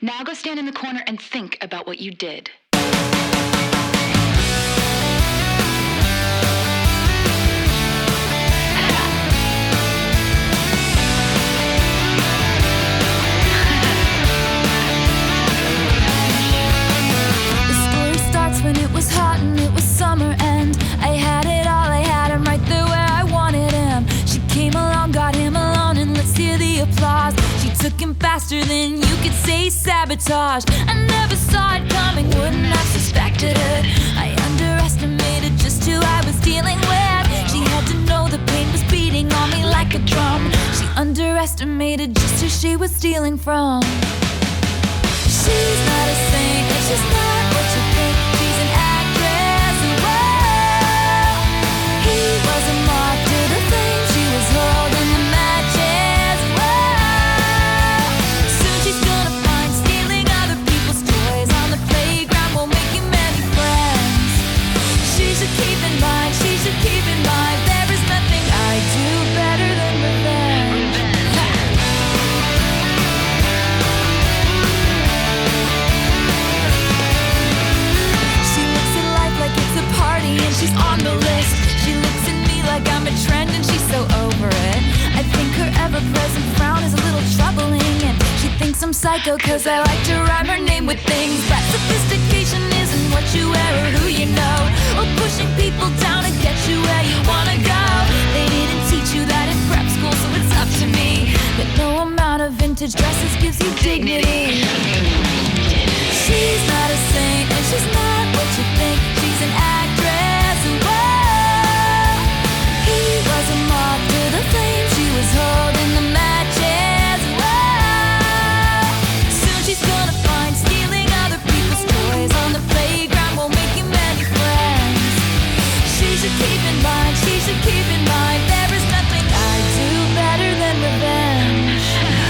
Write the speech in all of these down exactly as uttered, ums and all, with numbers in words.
Now go stand in the corner and think about what you did. When it was hot and it was summer and I had it all, I had him right there where I wanted him. She came along, got him alone, and let's hear the applause. She took him faster than you could say sabotage. I never saw it coming, wouldn't have suspected it. I underestimated just who I was dealing with. She had to know the pain was beating on me like a drum. She underestimated just who she was stealing from. She's not a saint, and she's not what you think. She's an actress, and whoa, he was a moth to the flame. She was holding the matches, whoa. Soon she's gonna find stealing other people's toys on the playground won't make you many friends. She should keep in mind, she should keep in mind, there is nothing I do better than revenge. And she's on the list. She looks at me like I'm a trend and she's so over it. I think her ever-present frown is a little troubling, and she thinks I'm psycho cause I like to rhyme her name with things. But sophistication isn't what you wear or who you know, or pushing people down to get you where you wanna go. They didn't teach you that in prep school, so it's up to me that no amount of vintage dresses gives you dignity. She's not a saint and she's not what you think. She's an actress, and whoa, he was a moth to the flame. She was holding the matches, whoa. Soon she's gonna find stealing other people's toys on the playground won't make you many friends. She should keep in mind, she should keep in mind, there is nothing I do better than revenge.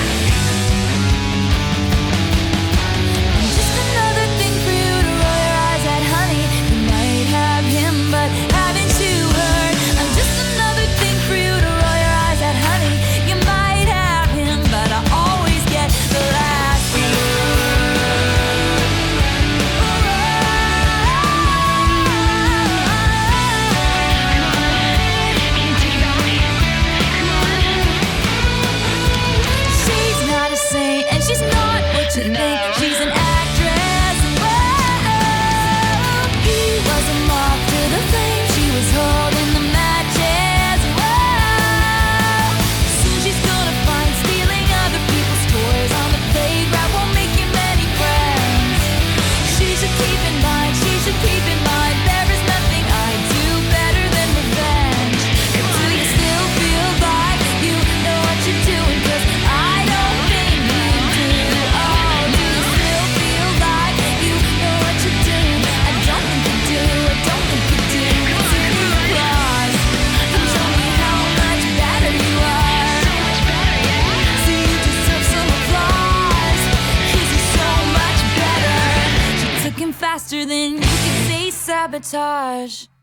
But haven't you heard? I'm just another thing for you to roll your eyes at, honey. You might have him, but I always get the last word. She's not a saint, and she's not what you think. She's an actress, and whoa, he was a moth to the flame. She was holding the matches, whoa. Soon she's gonna find stealing other people's toys on the playground won't make you many friends. She should keep in mind, she should keep in mind, there is nothing I do better than revenge. And do you still feel like you know what you're doing? Cause I don't think you do. Oh, do you still feel like you know what you're doing? I don't think you do, I don't think you do. So you applause and show me how much better you are. So you deserve some applause, cause you're so much better. She took him faster than you could say sabotage.